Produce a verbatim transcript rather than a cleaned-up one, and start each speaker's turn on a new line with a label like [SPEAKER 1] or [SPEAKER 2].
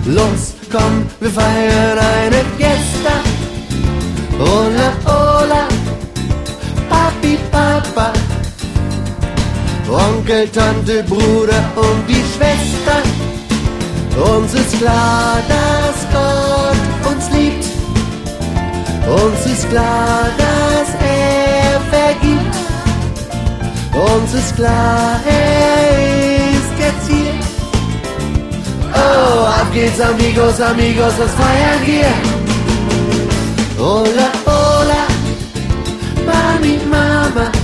[SPEAKER 1] Los, komm, wir feiern eine Fiesta. Hola, hola, Papi, Papa, Onkel, Tante, Bruder und die Schwester. Uns ist klar, dass Gott uns liebt. Uns ist klar, dass er vergibt. Uns ist klar, er ist jetzt hier. Oh, auf geht's, amigos, amigos, was feiern wir? Hola, hola, Mami, Mama,